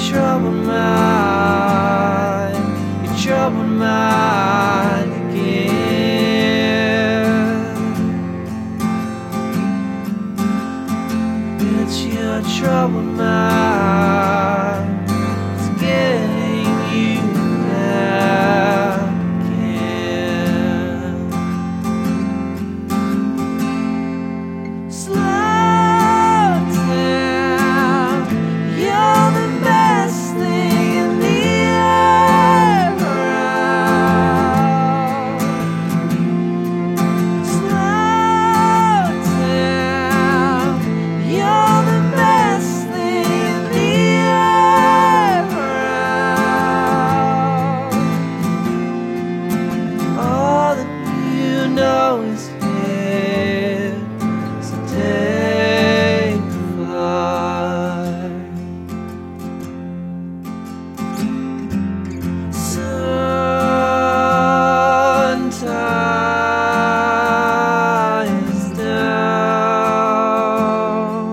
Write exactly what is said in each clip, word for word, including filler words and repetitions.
troubled mind, your troubled mind again. It's your troubled mind, it's getting you back again. Slow down, you're the best thing in the world. Slow down, you're the best thing in the world. All that you know is here, so take flight. Sun ties down,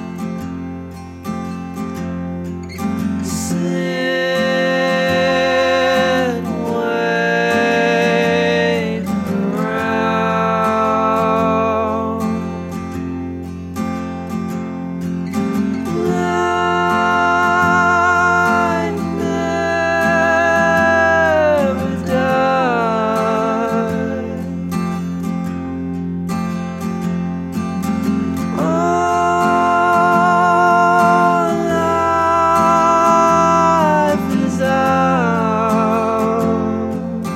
sit, wait around. Light never dies. All life is ours.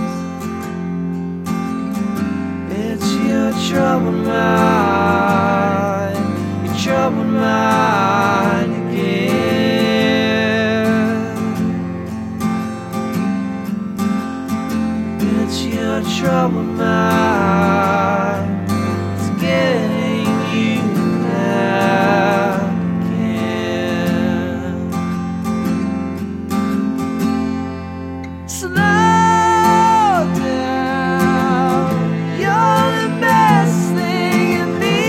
It's your troubled mind, your troubled mind again. It's your troubled mind, it's getting you back again. Slow down, you're the best thing in the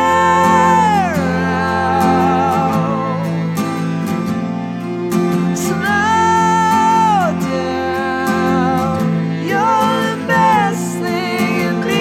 world. Slow down, you're the best thing in the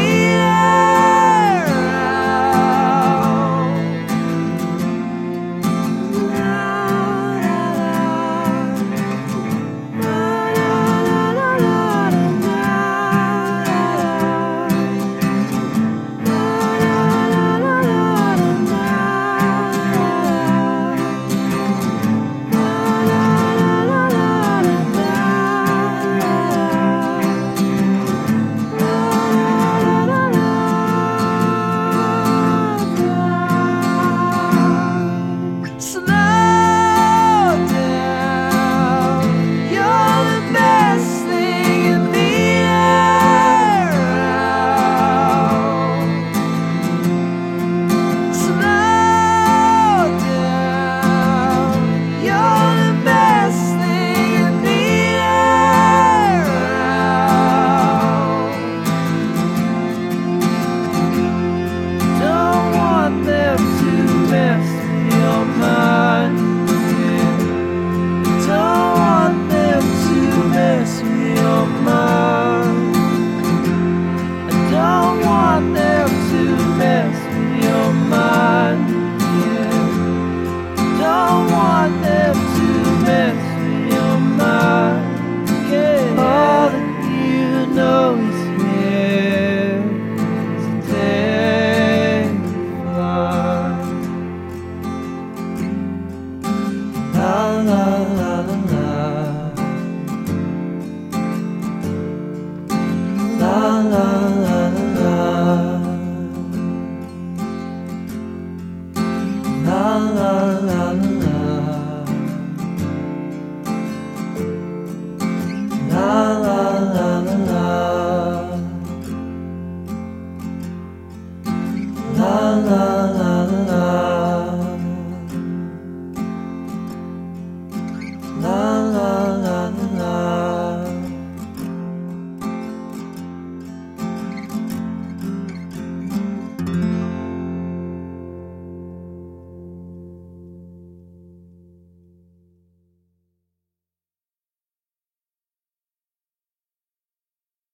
la la la.